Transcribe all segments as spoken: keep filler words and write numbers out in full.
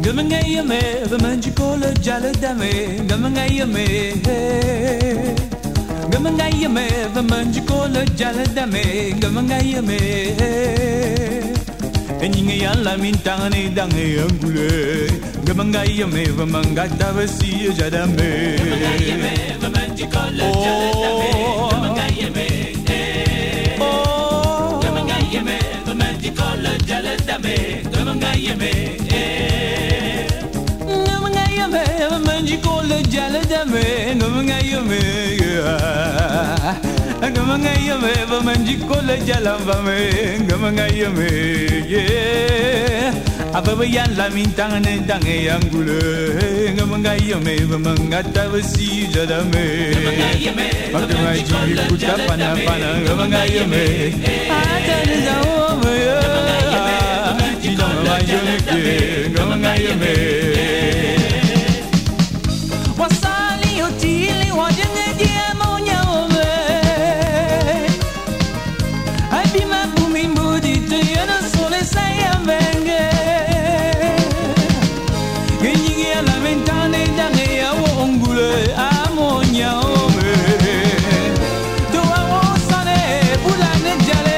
Gamangayame, the manjicola jaladame, Gamangayame, Gamangayame, the manjicola jaladame, Gamangayame, and Yingayala mintani dange angule, Gamangayame, the mangata vasi jadame, Gamangayame, the manjicola jaladame, Gamangayame, oh, Gamangayame, the manjicola jaladame, Gamangayame. Manjicola jaladame, Gamangayame, Gamangayame, Manjicola jalavame, Gamangayame, yeah. Ababayan lamin tangane dange angule, Gamangayame, Mangata vasi jadame, Gamangayame, Gamangayame, kuta pana pana, Gamangayame, Atalizawame, Gamangayame, Gamangayame. Wasali utili wajenge dia monya ome Abima bumi mbudi tuyana sole sayambenge Genyigi ya la mentane dange ya wongule amonya ome Doa wosane bulane jale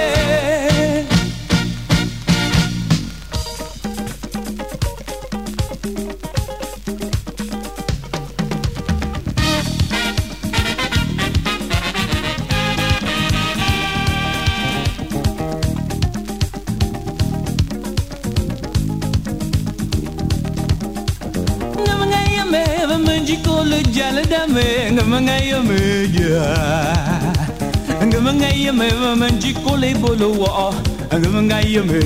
Manjicola jaladame, Gamangayame, yeah. Gamangayame, Manjicola bolowa, Gamangayame,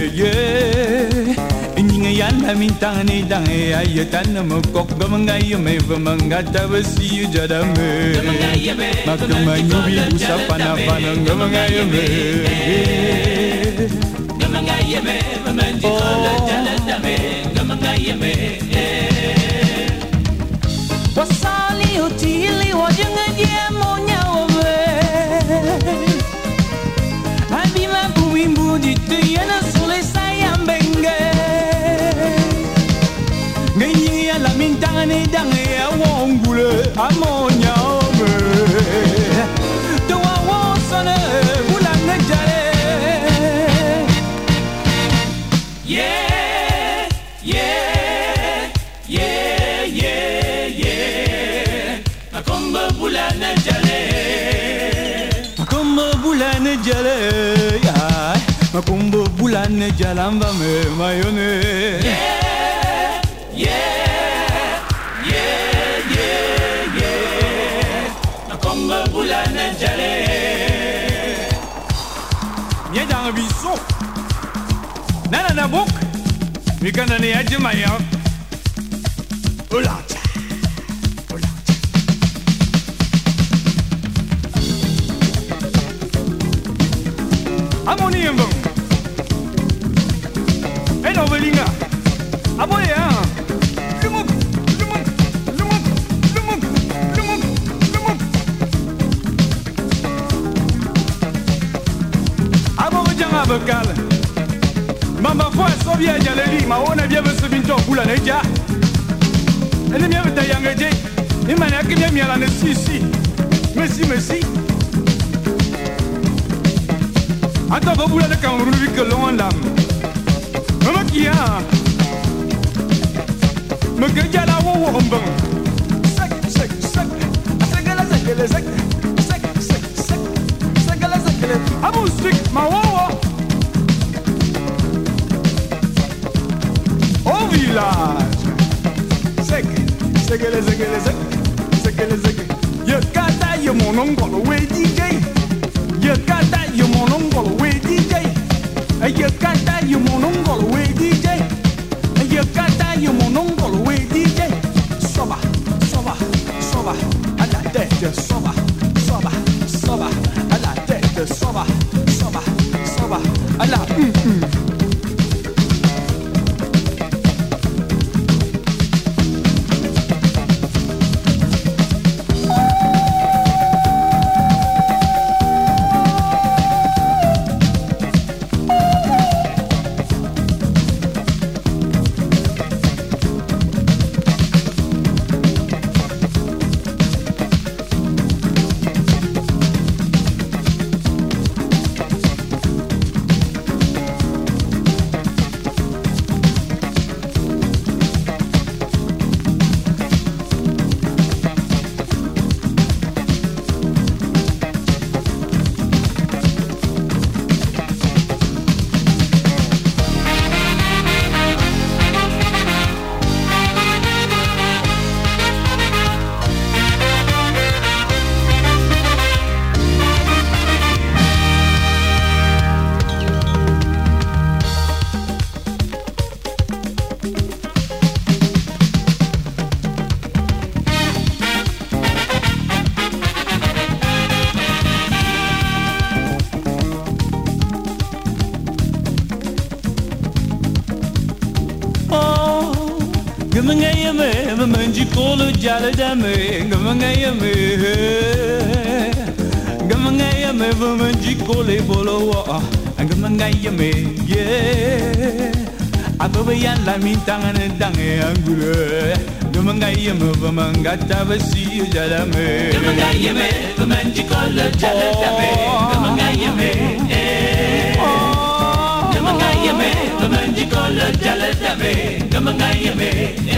yeah. Yingayan mintani dange ayatana mokok, Gamangayame, Mangata vasi jadame, Gamangayame, Makamanyubi usapana pana, Gamangayame, Gamangayame, Manjicola jaladame, Gamangayame. Wasali utili wajenge dia monya ome Abima bumimbu dituyana sole sayambenge Ngenyi ya la mintangane dange ya wongule amonya ome Doa wosane bulane jale Yeah, yeah, yeah, yeah Makomba bulane jale Makomba bulane jale Makomba bulane jalamba me mayone Yeah, yeah, yeah, yeah, yeah Makomba bulane jale Viens dans le biseau Nana na bouk Mikana ne ajimaya Ola Amoni yembo Eno velinga Aboye ha Lumuk Lumuk Lumuk Lumuk Lumuk Lumuk Abo janga bakal Mama foi sobia jaleli ma ona bia besubinto kula neja Ene mia betayanga je Imani akimia miala ne sisi Messi Messi Anta babula de Cameroun vi que l'on l'âme. Maman qui a Me que ya la wo wo mbang. Sek sek sek. Segala segala sek. Sek sek sek. Segala segala. Abu stick ma wo wo. Au village. Sek segala segala sek. Segala segala. Ye kata ye mon oncle we D J. Ye kata ye mon oncle we D J. Ye kata ye mon oncle we D J. Ye kata ye mon oncle we D J. Soba, soba, soba, à la tête, soba, soba, soba, à la tête, soba, soba, soba, à la hum hum. yame manji kolo jala dame gamanga yame gamanga yame manji kole bolo wa gamanga yame yeah ababa yan la min tangane dange angule gamanga yame manga tabasi jala me gamanga yame manji kolo jala dame gamanga yame gamanga yame manji kolo jala dame gamanga yame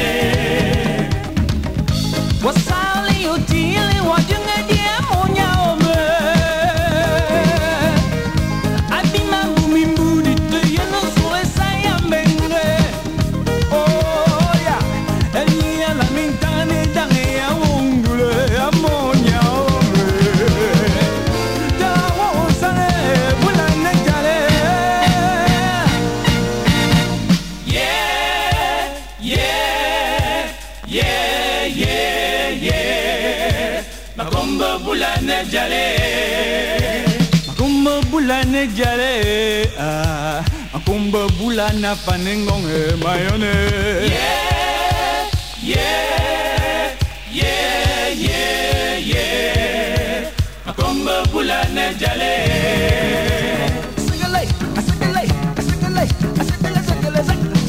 wasali utili wajunga dia monya ome abima bumimbu ditu yeno sole saya menge oh ya enia la mintane dange ya ungule amonya ome da wo sane bulane jale yeah yeah yeah yeah yeah makomba bulane jale makomba bulane jale ah makomba bulana panengonge mayone yeah yeah yeah yeah yeah makomba bulane jale segale segale segale segale segale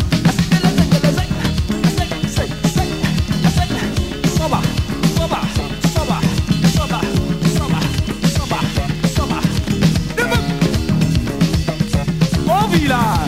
soba soba soba soba soba soba soba oh village